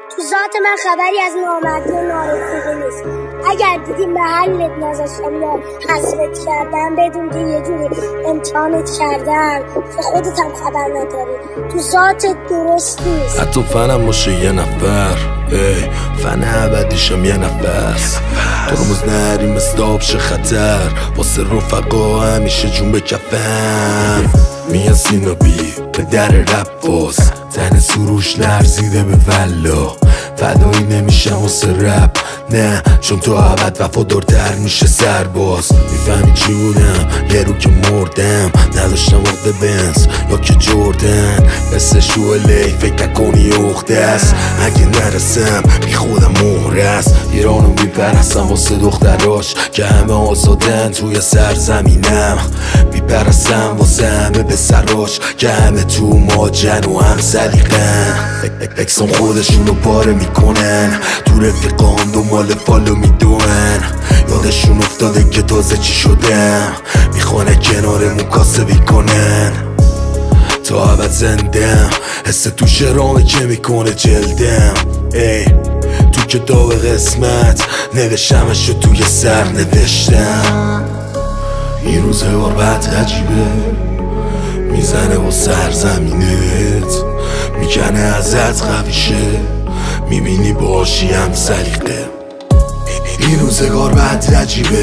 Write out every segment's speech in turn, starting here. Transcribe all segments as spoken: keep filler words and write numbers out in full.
تو ذات من خبری از نامردی و نارسیدگی نیست. اگر دیدی محلت نذاشتم یا حذفت کردم بدون که یه جوری امتحانت کردم که خودت هم خبر نداری. تو ذاتت درست نیست. حتی فنم باشه یه نفر، ای فن ابدیشم یه نفس. ترمز نریم استاب شه خطر، واسه رفقا همیشه جون به کفم. میان سینابی به در رپ باز، تن سروش لرزیده به ولا. فدایی نمیشم واسه رپ، نه چون تو عبد وفادارتر میشه سرباز. میفهمی چی بودم یه رو که مردم، نداشتم عقده بنز یا که جردن. مثل شوله فکر نکنی اخته است، اگه نرسم بی خودم مهره است. ایرانو میپرستم واسه دختراش که همه آزادن توی سرزمینم. میپرستم واسه همه به سراش که همه تو ماجن و هم سلیقن. اکسان خودشونو پاره میکنن، تو رفیقان دنبال فالو میدونن. یادشون افتاده که تازه چی شدم، میخوانه کنارمون کاسبی کنن. تا عبد زندم، حس تو شرامه که میکنه جلدم. ای تو کتاب قسمت نوشتمشو توی سر نوشتم. این روزگار بعد عجیبه، میزنه با سرزمینت، میکنه ازت قویشه، میبینی باشی هم سلیقه. این روزگار بعد عجیبه،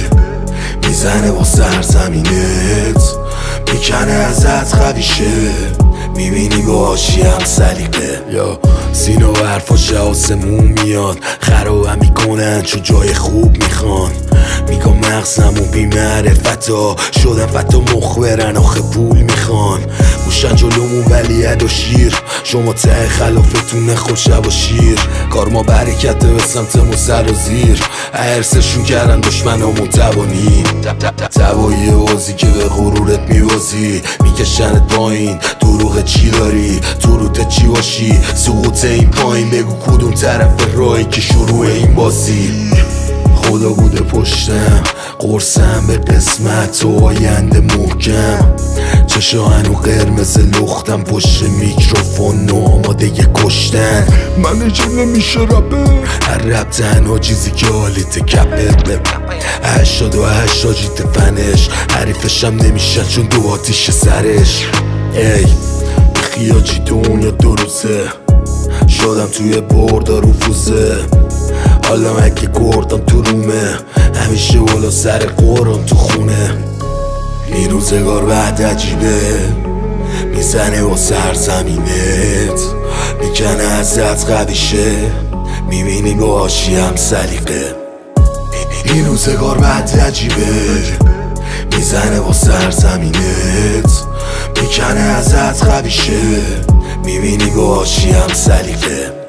میزنه با سرزمینت، میکنه ازت قویشه، میبینی باشی هم سلیقه. یا سینه و حرفاش آسمون میاد، خرابم میکنن چون جای خوب میخوان. میگم مغزمون بی معرفتا شدن فتا مخبرن آخه پول میخوان. موشن جلومون ولی اد و شیر، شما ته خلافتون نخور شب و شیر. کار ما برکته به سمت مو سر و زیر، عرصشون کردن دشمنامون تبانی. تبایی بازی که به غرورت میوازی، میکشنت پایین دروغ چی داری، تو روت چی باشی، سقوط این پایین. بگو کدوم طرف راهی که شروع این بازی. خدا بوده پشتم، قرصم به قسمت و آینده محکم. چشاهن و قرمز لختم پشت میکروفون و آماده ی کشتن. منیجر نمیشه رپه، هر رپ تنها چیزی که حالیت کپه. هشتاد و هشت آجیت فنش، حریفشم نمیشن چون دو آتیش سرش. ای خیاجی دنیا دو روزه، شدم توی بردا رفوزه. حالا اگه گردم تو رومه، همیشه والا سر قرم تو خونه. این روزگار بعد عجیبه، میزنه با سرزمینت، میکنه ازت قویشه، میبینی باشی هم سلیقه. این روزگار بعد عجیبه، میزنه با سرزمینت، میکنه ازت قویشه، میبینی باشی هم سلیقه.